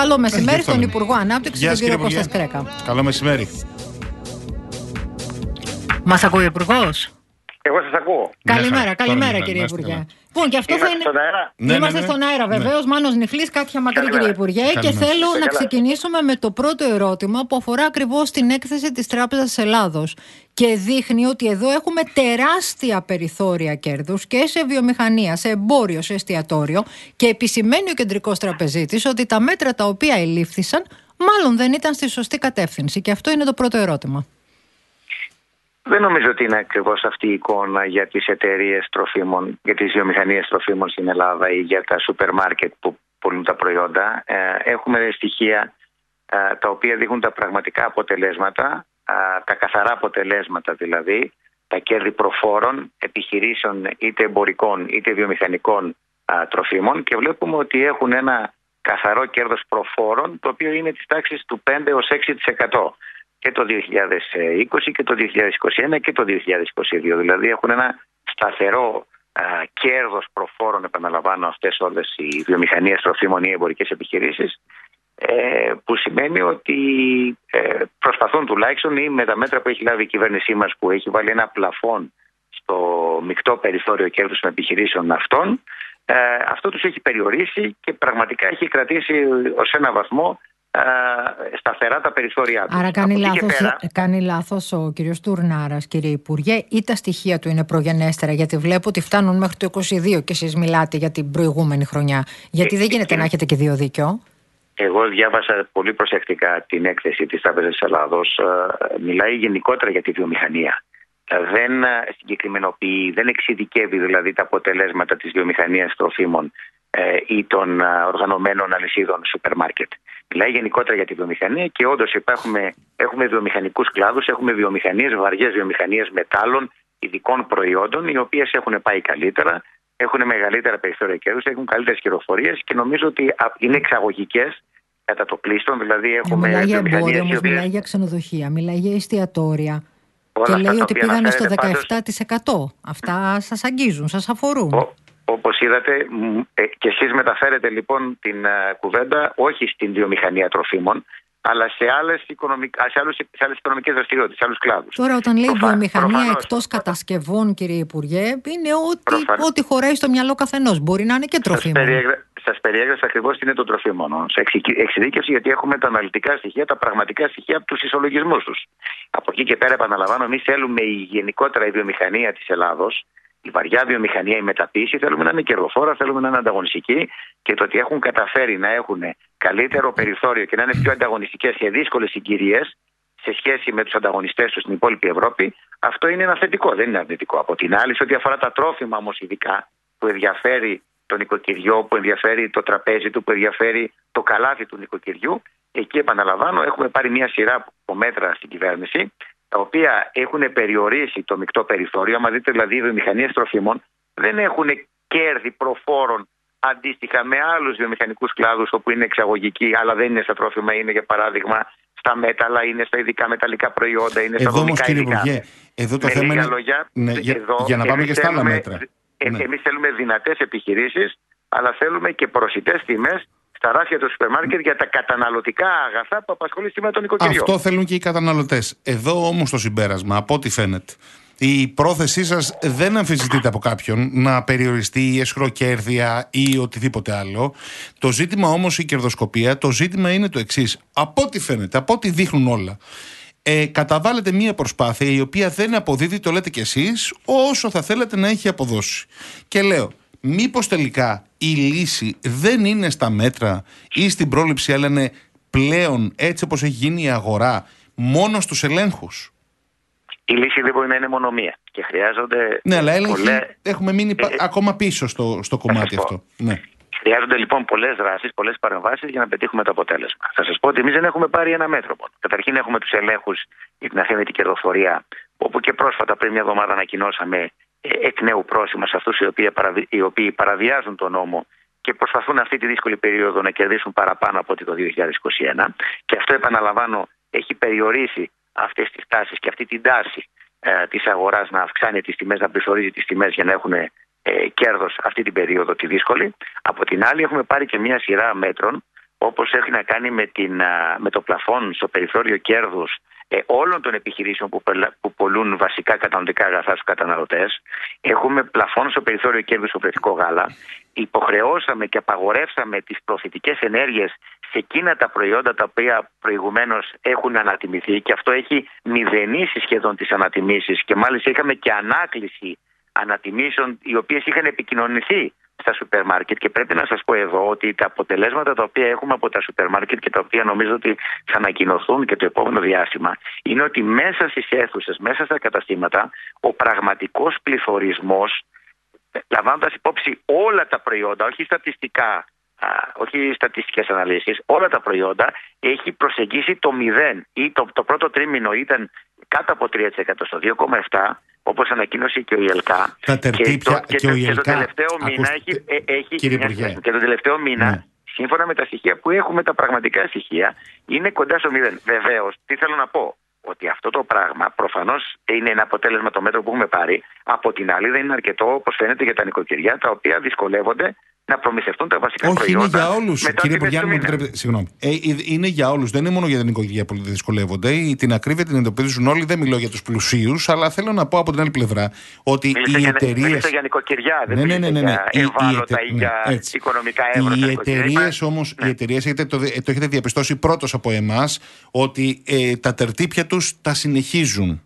Καλό μεσημέρι στον Υπουργό Ανάπτυξης, τον κύριο Κώστα Σκρέκα. Καλό μεσημέρι. Μας ακούει ο Υπουργός? Εγώ σας ακούω. Καλημέρα κύριε Υπουργέ. Λοιπόν, και αυτό Είμαστε στον αέρα. Είμαστε στον αέρα, βεβαίως. Μάνος Νιχλής, Κάτια Μακρύ, κύριε Υπουργέ. Και θέλω να ξεκινήσουμε με το πρώτο ερώτημα που αφορά ακριβώς την έκθεση της Τράπεζας Ελλάδος. Και δείχνει ότι εδώ έχουμε τεράστια περιθώρια κέρδους και σε βιομηχανία, σε εμπόριο, σε εστιατόριο. Και επισημαίνει ο κεντρικός τραπεζίτης ότι τα μέτρα τα οποία ελήφθησαν μάλλον δεν ήταν στη σωστή κατεύθυνση. Και αυτό είναι το πρώτο ερώτημα. Δεν νομίζω ότι είναι ακριβώς αυτή η εικόνα για τις εταιρείες τροφίμων, για τις βιομηχανίες τροφίμων στην Ελλάδα ή για τα σούπερ μάρκετ που πουλούν τα προϊόντα. Έχουμε στοιχεία τα οποία δείχνουν τα πραγματικά αποτελέσματα, τα καθαρά αποτελέσματα δηλαδή, τα κέρδη προφόρων επιχειρήσεων είτε εμπορικών είτε βιομηχανικών τροφίμων και βλέπουμε ότι έχουν ένα καθαρό κέρδος προφόρων το οποίο είναι της τάξης του 5 έως 6%. Και το 2020 και το 2021 και το 2022. Δηλαδή έχουν ένα σταθερό κέρδος προφόρων, επαναλαμβάνω, αυτές όλες οι βιομηχανίες τροφίμων ή εμπορικές επιχειρήσεις, που σημαίνει ότι προσπαθούν τουλάχιστον ή με τα μέτρα που έχει λάβει η κυβέρνησή μας που έχει βάλει ένα πλαφόν στο μεικτό περιθώριο κέρδους των επιχειρήσεων αυτών, αυτό τους έχει περιορίσει και πραγματικά έχει κρατήσει ως ένα βαθμό σταθερά τα περιθώρια του. Άρα κάνει λάθος ο κύριος Τουρνάρας, κύριε Υπουργέ, ή τα στοιχεία του είναι προγενέστερα? Γιατί βλέπω ότι φτάνουν μέχρι το 22 και εσείς μιλάτε για την προηγούμενη χρονιά. Γιατί δεν γίνεται να έχετε και δύο δίκιο? Εγώ διάβασα πολύ προσεκτικά την έκθεση της Τράπεζας Ελλάδος. Μιλάει γενικότερα για τη βιομηχανία. Δεν συγκεκριμενοποιεί, δεν εξειδικεύει δηλαδή τα αποτελέσματα της βιομηχανίας τροφίμων ή των οργανωμένων αλυσίδων σούπερ μάρκετ. Μιλάει γενικότερα για τη βιομηχανία και όντως έχουμε βιομηχανικούς κλάδους, έχουμε βιομηχανίες, βαριές βιομηχανίες μετάλλων, ειδικών προϊόντων, οι οποίες έχουν πάει καλύτερα, έχουν μεγαλύτερα περιθώρια κέρδους, έχουν καλύτερες κερδοφορίες και νομίζω ότι είναι εξαγωγικές κατά το πλείστον. Δηλαδή έχουμε μιλάει για εμπόριο, όμως μιλάει για ξενοδοχεία, μιλάει για εστιατόρια. Και λέει ότι πήγανε στο 17%. Αυτά σας αγγίζουν, σας αφορούν. Όπως είδατε και εσείς μεταφέρετε λοιπόν την κουβέντα όχι στην βιομηχανία τροφίμων αλλά σε άλλες οικονομικές δραστηριότητες, σε άλλους κλάδους. Τώρα όταν λέει βιομηχανία εκτός κατασκευών, κύριε Υπουργέ, είναι ό,τι χωράει στο μυαλό καθενός. Μπορεί να είναι και τροφίμων. Σας περιέγραψα ακριβώς τι είναι το τροφίμων. Σε εξειδίκευση γιατί έχουμε τα αναλυτικά στοιχεία, τα πραγματικά στοιχεία από τους ισολογισμούς τους. Από εκεί και πέρα επαναλαμβάνω, εμείς θέλουμε γενικότερα η βιομηχανία της Ελλάδος, η βαριά βιομηχανία, η μεταποίηση, θέλουμε να είναι κερδοφόρα, θέλουμε να είναι ανταγωνιστική και το ότι έχουν καταφέρει να έχουν καλύτερο περιθώριο και να είναι πιο ανταγωνιστικές σε δύσκολες συγκυρίες σε σχέση με τους ανταγωνιστές τους στην υπόλοιπη Ευρώπη, αυτό είναι ένα θετικό, δεν είναι αρνητικό. Από την άλλη, σε ό,τι αφορά τα τρόφιμα όμως ειδικά που ενδιαφέρει τον νοικοκυριό, που ενδιαφέρει το τραπέζι του, που ενδιαφέρει το καλάθι του νοικοκυριού, εκεί επαναλαμβάνω, έχουμε πάρει μια σειρά από μέτρα στην κυβέρνηση, τα οποία έχουν περιορίσει το μεικτό περιθώριο. Άμα δείτε δηλαδή οι βιομηχανίες τροφίμων δεν έχουν κέρδη προφόρων αντίστοιχα με άλλους βιομηχανικούς κλάδους όπου είναι εξαγωγικοί, αλλά δεν είναι στα τρόφιμα, είναι για παράδειγμα στα μέταλλα, είναι στα ειδικά μεταλλικά προϊόντα, είναι στα δομικά υλικά. Εδώ όμως κύριε Υπουργέ, εδώ το θέμα είναι λόγια, για να πάμε και στα άλλα μέτρα. Εμείς θέλουμε δυνατές επιχειρήσεις, αλλά θέλουμε και προσιτές τιμές στα ράφια του σούπερ μάρκετ για τα καταναλωτικά αγαθά που απασχολεί σήμερα τον νοικοκυριό. Αυτό θέλουν και οι καταναλωτές. Εδώ όμως το συμπέρασμα, από ό,τι φαίνεται, η πρόθεσή σας δεν αμφισβητείται από κάποιον να περιοριστεί η εσχροκέρδεια ή οτιδήποτε άλλο. Το ζήτημα όμως, η κερδοσκοπία, το ζήτημα είναι το εξής. Από ό,τι φαίνεται, από ό,τι δείχνουν όλα, καταβάλλετε μία προσπάθεια η οποία δεν αποδίδει, το λέτε κι εσείς, όσο θα θέλετε να έχει αποδώσει. Και λέω, μήπως τελικά η λύση δεν είναι στα μέτρα ή στην πρόληψη, αλλά είναι πλέον έτσι όπως έχει γίνει η αγορά, μόνο στους ελέγχους? Η λύση δεν μπορεί να είναι μόνο μία και χρειάζονται. Ναι, αλλά έχουμε μείνει ακόμα πίσω στο κομμάτι αυτό. Ναι. Χρειάζονται λοιπόν πολλές δράσεις, πολλές παρεμβάσεις για να πετύχουμε το αποτέλεσμα. Θα σας πω ότι εμείς δεν έχουμε πάρει ένα μέτρο μόνο. Καταρχήν έχουμε τους ελέγχους για την αθέμητη κερδοφορία, όπου και πρόσφατα πριν μια εβδομάδα ανακοινώσαμε εκ νέου πρόστιμα σε αυτούς οι οποίοι παραβιάζουν τον νόμο και προσπαθούν αυτή τη δύσκολη περίοδο να κερδίσουν παραπάνω από το 2021. Και αυτό, επαναλαμβάνω, έχει περιορίσει αυτές τις τάσεις και αυτή την τάση της αγοράς να αυξάνει τις τιμές, να πληθωρίζει τις τιμές για να έχουν κέρδος αυτή την περίοδο τη δύσκολη. Από την άλλη, έχουμε πάρει και μια σειρά μέτρων όπως έχει να κάνει με το πλαφόν στο περιθώριο κέρδους όλων των επιχειρήσεων που πωλούν βασικά καταναλωτικά αγαθά στους καταναλωτές. Έχουμε πλαφόν στο περιθώριο κέρδους στο φρετικό γάλα. Υποχρεώσαμε και απαγορεύσαμε τις προωθητικές ενέργειες σε εκείνα τα προϊόντα τα οποία προηγουμένως έχουν ανατιμηθεί, και αυτό έχει μηδενίσει σχεδόν τις ανατιμήσεις, και μάλιστα είχαμε και ανάκληση ανατιμήσεων οι οποίες είχαν επικοινωνηθεί στα σούπερ μάρκετ. Και πρέπει να σας πω εδώ ότι τα αποτελέσματα τα οποία έχουμε από τα σούπερ μάρκετ και τα οποία νομίζω ότι θα ανακοινωθούν και το επόμενο διάστημα, είναι ότι μέσα στις αίθουσες, μέσα στα καταστήματα, ο πραγματικός πληθωρισμός, λαμβάνοντας υπόψη όλα τα προϊόντα, όχι στατιστικές αναλύσεις, όλα τα προϊόντα, έχει προσεγγίσει το 0, ή το πρώτο τρίμηνο ήταν κάτω από 3%, στο 2,7%, όπως ανακοίνωσε και ο ΙΕΛΚΑ. Τα τερτύπια και ο ΙΕΛΚΑ. Και το τελευταίο μήνα το τελευταίο μήνα, σύμφωνα με τα στοιχεία που έχουμε, τα πραγματικά στοιχεία, είναι κοντά στο 0. Βεβαίως, τι θέλω να πω, ότι αυτό το πράγμα προφανώς είναι ένα αποτέλεσμα το μέτρο που έχουμε πάρει. Από την άλλη, δεν είναι αρκετό, όπως φαίνεται, για τα νοικοκυριά, τα οποία δυσκολεύονται να προμηθευτούν τα βασικά προϊόντα. Όχι, είναι για όλους. Κύριε Υπουργέ, αν μου επιτρέπετε, συγγνώμη. Είναι για όλους. Δεν είναι μόνο για την νοικοκυριά που δυσκολεύονται. Την ακρίβεια την εντοπίζουν όλοι. Δεν μιλώ για τους πλουσίους, αλλά θέλω να πω από την άλλη πλευρά ότι οι εταιρείες. Μίλησα για νοικοκυριά, δεν για ευάλωτα ή για οικονομικά εύρωτα. Οι εταιρείες όμως, οι εταιρείες, το έχετε διαπιστώσει πρώτος από εμάς, ότι τα τερτύπια τους τα συνεχίζουν.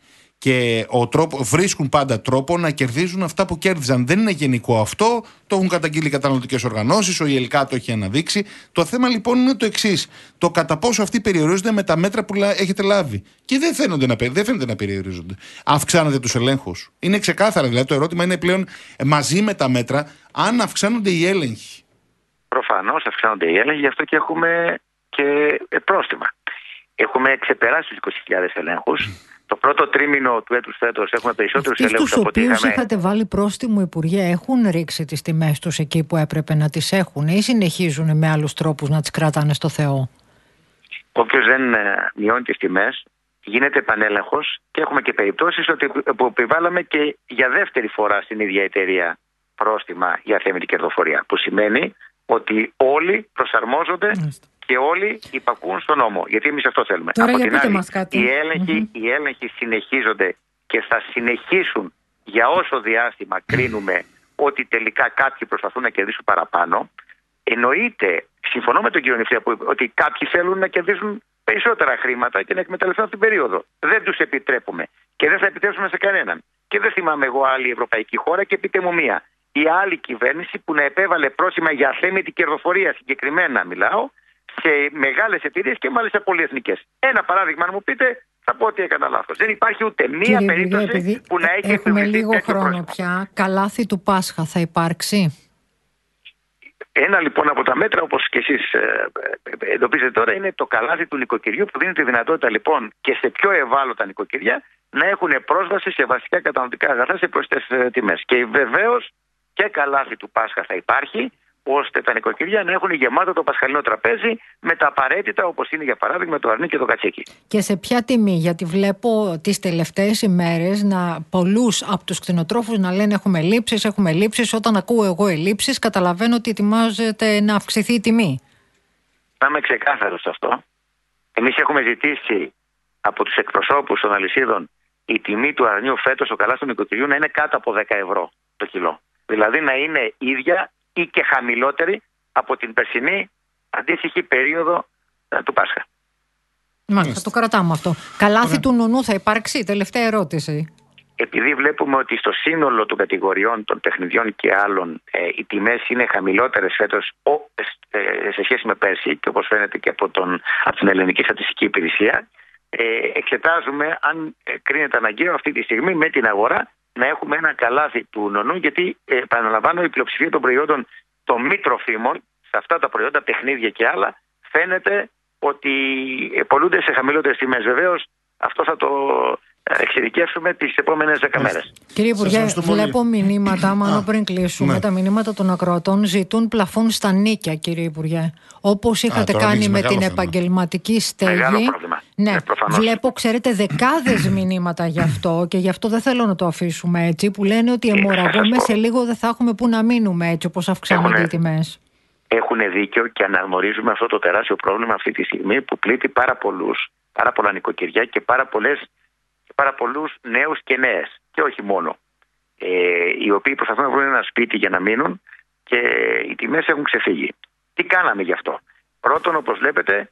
Και βρίσκουν πάντα τρόπο να κερδίζουν αυτά που κέρδιζαν. Δεν είναι γενικό αυτό. Το έχουν καταγγείλει οι καταναλωτικές οργανώσεις, ο ΙΕΛΚΑ το έχει αναδείξει. Το θέμα λοιπόν είναι το εξής. Το κατά πόσο αυτοί περιορίζονται με τα μέτρα που έχετε λάβει. Και δεν φαίνεται να περιορίζονται. Αυξάνετε τους ελέγχους. Είναι ξεκάθαρα. Δηλαδή το ερώτημα είναι πλέον μαζί με τα μέτρα αν αυξάνονται οι έλεγχοι. Προφανώς αυξάνονται οι έλεγχοι, γι' αυτό και έχουμε και πρόστιμα. Έχουμε ξεπεράσει τους 20.000 ελέγχους. Το πρώτο τρίμηνο του έτους φέτος έχουμε περισσότερους ελέγχους από ό,τι είχαμε. Αυτοί τους οποίους είχατε βάλει πρόστιμο, Υπουργέ, έχουν ρίξει τις τιμές τους εκεί που έπρεπε να τις έχουν, ή συνεχίζουν με άλλους τρόπους να τις κρατάνε στο Θεό? Όποιος δεν μειώνει τις τιμές, γίνεται επανέλεγχος, και έχουμε και περιπτώσεις που επιβάλαμε και για δεύτερη φορά στην ίδια εταιρεία πρόστιμα για αθέμητη κερδοφορία. Που σημαίνει ότι όλοι προσαρμόζονται και όλοι υπακούν στον νόμο. Γιατί εμείς αυτό θέλουμε. Τώρα από την άλλη, οι έλεγχοι συνεχίζονται και θα συνεχίσουν για όσο διάστημα κρίνουμε ότι τελικά κάποιοι προσπαθούν να κερδίσουν παραπάνω. Εννοείται, συμφωνώ με τον κύριο Νηφτία, ότι κάποιοι θέλουν να κερδίσουν περισσότερα χρήματα και να εκμεταλλευτούν αυτή την περίοδο. Δεν τους επιτρέπουμε και δεν θα επιτρέψουμε σε κανέναν. Και δεν θυμάμαι εγώ άλλη ευρωπαϊκή χώρα, και πείτε μου μία, η άλλη κυβέρνηση που να επέβαλε πρόστιμα για αθέμητη κερδοφορία, συγκεκριμένα μιλάω, σε μεγάλες εταιρείες και μάλιστα πολυεθνικές. Ένα παράδειγμα, αν μου πείτε, θα πω ότι έκανα λάθος. Δεν υπάρχει ούτε μία περίπτωση που να έχει έχουμε λίγο χρόνο πια. Καλάθι του Πάσχα θα υπάρξει? Ένα λοιπόν από τα μέτρα, όπως και εσείς εντοπίζετε τώρα, είναι το καλάθι του νοικοκυριού, που δίνει τη δυνατότητα λοιπόν και σε πιο ευάλωτα νοικοκυριά να έχουν πρόσβαση σε βασικά καταναλωτικά αγαθά σε προσιτές τιμές. Και βεβαίως και καλάθι του Πάσχα θα υπάρχει, ώστε τα νοικοκυριά να έχουν γεμάτο το πασχαλινό τραπέζι με τα απαραίτητα, όπως είναι για παράδειγμα το αρνί και το κατσίκι. Και σε ποια τιμή? Γιατί βλέπω τις τελευταίες ημέρες πολλούς από τους κτηνοτρόφους να λένε έχουμε λήψεις. Όταν ακούω εγώ ελλείψεις, καταλαβαίνω ότι ετοιμάζεται να αυξηθεί η τιμή. Να είμαι ξεκάθαρος σε αυτό. Εμείς έχουμε ζητήσει από τους εκπροσώπους των αλυσίδων η τιμή του αρνιού φέτος στο καλάθι του νοικοκυριού να είναι κάτω από 10 ευρώ το κιλό. Δηλαδή να είναι ίδια ή και χαμηλότερη από την περσινή αντίστοιχη περίοδο του Πάσχα. Μάλιστα, το κρατάμε αυτό. Καλάθι του νουνού θα υπάρξει? Τελευταία ερώτηση. Επειδή βλέπουμε ότι στο σύνολο των κατηγοριών των παιχνιδιών και άλλων οι τιμές είναι χαμηλότερες φέτος σε σχέση με πέρσι, και όπως φαίνεται και από την Ελληνική Στατιστική Υπηρεσία, εξετάζουμε αν κρίνεται αναγκαίο αυτή τη στιγμή με την αγορά να έχουμε ένα καλάθι του νονού, γιατί επαναλαμβάνω, η πλειοψηφία των προϊόντων των μη τροφίμων, σε αυτά τα προϊόντα, παιχνίδια και άλλα, φαίνεται ότι πωλούνται σε χαμηλότερες τιμές. Βεβαίως αυτό θα το εξειδικεύσουμε τις επόμενες 10 μέρες. Κύριε Υπουργέ, βλέπω μηνύματα, μάλλον πριν κλείσουμε, τα μηνύματα των ακροατών ζητούν πλαφόν στα νίκια, κύριε Υπουργέ. Όπως είχατε κάνει με την επαγγελματική στέγη. Μεγάλο πρόβλημα. Ναι, βλέπω, ξέρετε, δεκάδες μηνύματα γι' αυτό, και γι' αυτό δεν θέλω να το αφήσουμε έτσι, που λένε ότι αιμορραγούμε, σε λίγο δεν θα έχουμε πού να μείνουμε έτσι όπως αυξάνονται οι τιμές. έχουν δίκιο και αναγνωρίζουμε αυτό το τεράστιο πρόβλημα αυτή τη στιγμή που πλήττει πάρα πολλά νοικοκυριά και πάρα πολλούς νέους και νέες. Και όχι μόνο. Οι οποίοι προσπαθούν να βρουν ένα σπίτι για να μείνουν και οι τιμές έχουν ξεφύγει. Τι κάναμε γι' αυτό? Πρώτον, όπως βλέπετε,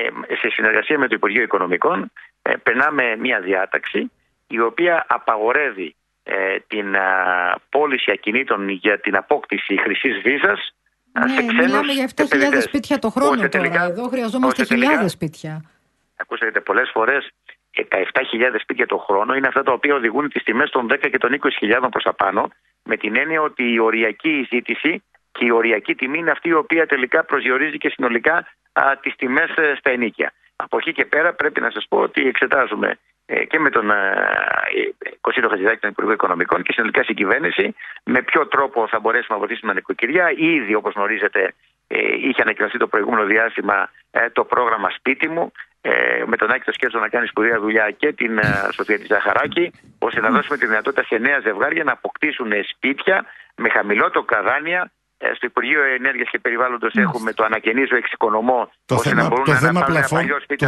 σε συνεργασία με το Υπουργείο Οικονομικών, περνάμε μια διάταξη η οποία απαγορεύει την πώληση ακινήτων για την απόκτηση χρυσής βίζας. Ναι, μιλάμε για 7.000 σπίτια το χρόνο τώρα. Εδώ χρειαζόμαστε χιλιάδες σπίτια. Ακούσατε, πολλές φορές τα 7.000 σπίτια το χρόνο είναι αυτά τα οποία οδηγούν τις τιμές των 10 και των 20.000 προς τα πάνω, με την έννοια ότι η οριακή ζήτηση και η οριακή τιμή είναι αυτή η οποία τελικά προσδιορίζει και συνολικά τις τιμές στα ενοίκια. Από εκεί και πέρα πρέπει να σας πω ότι εξετάζουμε και με τον Κωνσταντίνο Χατζηδάκη, τον Υπουργό Οικονομικών, και συνολικά στην κυβέρνηση με ποιο τρόπο θα μπορέσουμε να βοηθήσουμε τα νοικοκυριά. Ήδη, όπως γνωρίζετε, είχε ανακοινωθεί το προηγούμενο διάστημα το πρόγραμμα Σπίτι μου, με τον Άκη το Σκέτζο να κάνει σπουδαία δουλειά και την Σοφία τη Ζαχαράκη, ώστε να δώσουμε τη δυνατότητα σε νέα ζευγάρια να αποκτήσουν σπίτια με χαμηλότερα δάνεια. Στο Υπουργείο Ενέργειας και Περιβάλλοντος έχουμε το ανακαινίζω εξοικονομώ, ώστε να μπορούν να πάρουν ένα παλιό σπίτι.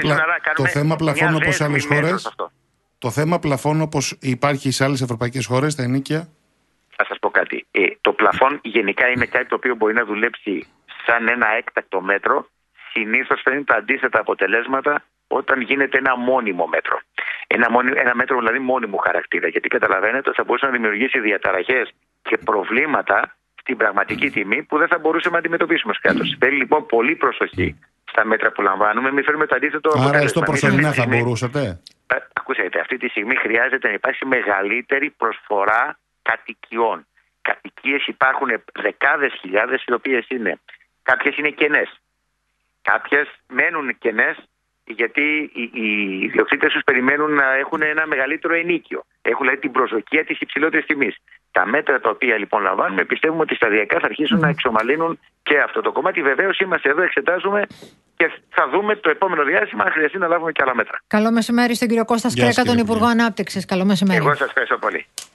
Το θέμα πλαφών όπως σε άλλες χώρες. Το θέμα πλαφών όπως υπάρχει σε άλλες ευρωπαϊκές χώρες, στα ενοίκια. Θα σας πω κάτι. Το πλαφόν γενικά είναι κάτι το οποίο μπορεί να δουλέψει σαν ένα έκτακτο μέτρο. Συνήθως φέρνει τα αντίθετα αποτελέσματα όταν γίνεται ένα μόνιμο μέτρο. Ένα μέτρο δηλαδή μόνιμου χαρακτήρα. Γιατί καταλαβαίνετε ότι θα μπορούσε να δημιουργήσει διαταραχές και προβλήματα στην πραγματική τιμή που δεν θα μπορούσαμε να αντιμετωπίσουμε ως κράτος. Θέλει λοιπόν πολύ προσοχή στα μέτρα που λαμβάνουμε, μην φέρουμε το αντίθετο αποτέλεσμα. Άρα, στο προσωρινά θα μπορούσατε. Ακούσατε, αυτή τη στιγμή χρειάζεται να υπάρξει μεγαλύτερη προσφορά κατοικιών. Κατοικίες υπάρχουν δεκάδες χιλιάδες, οι οποίες κάποιες είναι κενές. Κάποιες μένουν κενές γιατί οι ιδιοκτήτες τους περιμένουν να έχουν ένα μεγαλύτερο ενίκιο. Έχουν δηλαδή την προσδοκία της υψηλότερης τιμής. Τα μέτρα τα οποία λοιπόν λαμβάνουμε πιστεύουμε ότι σταδιακά θα αρχίσουν να εξομαλύνουν και αυτό το κομμάτι. Βεβαίως είμαστε εδώ, εξετάζουμε και θα δούμε το επόμενο διάστημα αν χρειαστεί να λάβουμε και άλλα μέτρα. Καλό μεσημέρι στον κύριο Κώστα Σκρέκα, τον Υπουργό Ανάπτυξης. Καλό μεσημέρι. Εγώ σας ευχαριστώ πολύ.